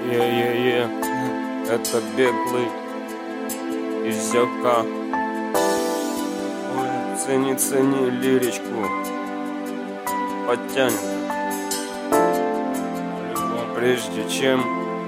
Е-е-е, это беглый изяка. Ой, цени лиричку, подтянет. Прежде чем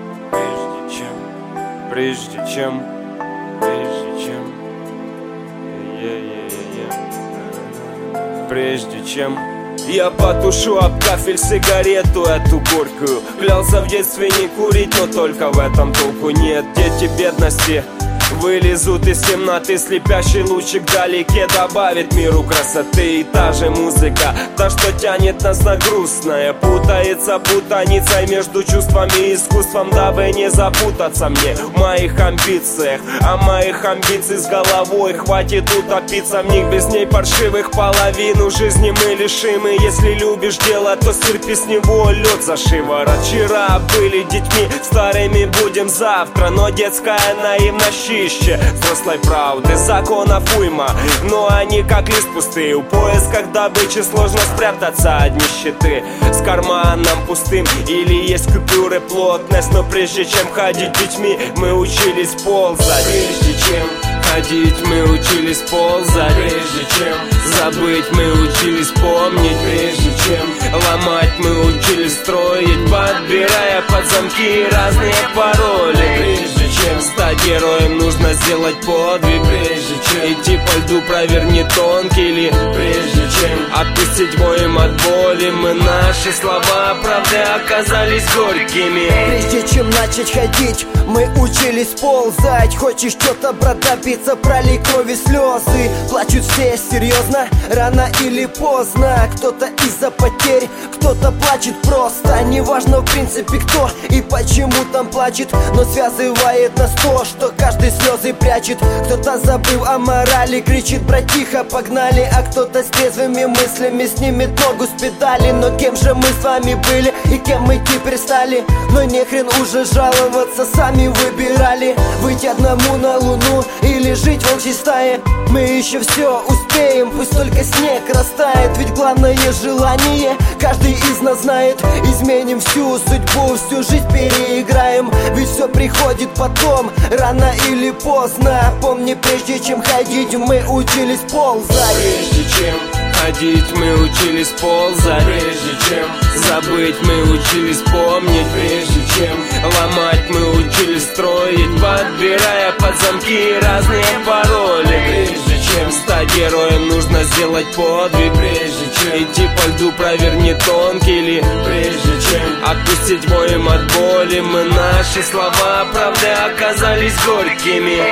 прежде чем я потушу об кафель сигарету эту горькую. Клялся в детстве не курить, но только в этом толку нет. Дети бедности вылезут из темноты, слепящий лучик вдалеке добавит миру красоты. И та же музыка, та, что тянет нас на грустное, путается путаницей между чувствами и искусством, дабы не запутаться мне в моих амбициях. А моих амбиций с головой хватит утопиться в них. Без ней паршивых половину жизни мы лишимы. Если любишь дело, то стерпи с него лед за шиворот. Вчера были детьми, старыми будем завтра, но детская наивность взрослой правды, законов уйма, но они как лист пустые. В поисках добычи сложно спрятаться от нищеты с карманом пустым. Или есть купюры плотность, но прежде чем ходить детьми, мы учились ползать. Прежде чем ходить, мы учились ползать. Прежде чем забыть, мы учились помнить. Прежде чем ломать, мы учились строить, подбирая под замки разные пароли. Прежде чем стать героем, нужно сделать подвиг. Прежде чем идти по льду, проверь, не тонкий ли. Прежде чем отпустить воем от боли, мы наши слова правды оказались горькими. Прежде чем начать ходить, мы учились ползать. Хочешь что-то, брат, добиться, пролей крови слезы. Плачут все серьезно, рано или поздно. Кто-то из-за потерь, кто-то плачет просто. Неважно в принципе кто и почему там плачет, но связывает нас то, что каждый слезы прячет. Кто-то забыл о морали, кричит: братиха, погнали. А кто-то с трезвыми мыслями снимет ногу с педали. Но кем же мы с вами были и кем мы теперь стали? Но не хрен уже жаловаться, сами выбирали. Выйти одному на луну или жить в волчьей стае. Мы еще все успеем, пусть только снег растает. Ведь главное желание каждый из нас знает. Изменим всю судьбу, всю жизнь переиграем. Ведь все приходит потом, рано или поздно. Помни, прежде чем ходить, мы учились ползать. Прежде чем ходить, мы учились ползать. Прежде чем забыть, мы учились помнить. Прежде чем ломать, мы учились строить, подбирая под замки разные пароли. Прежде чем стать героем, нужно сделать подвиг. Прежде чем идти по льду, проверь, не тонкий ли. Прежде чем отпустить воем от боли, мы наши слова правды оказались горькими.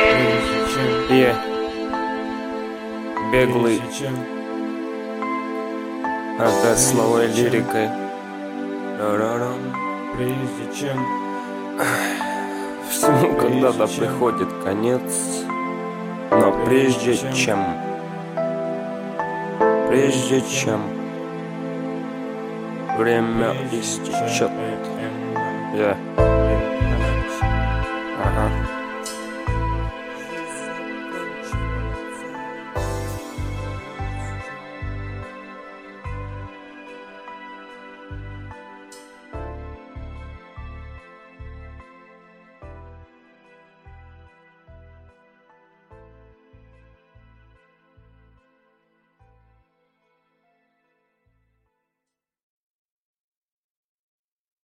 Беглый опять словой лирикой. Прежде чем всему когда-то приходит конец. Но прежде чем время истечет. Ага.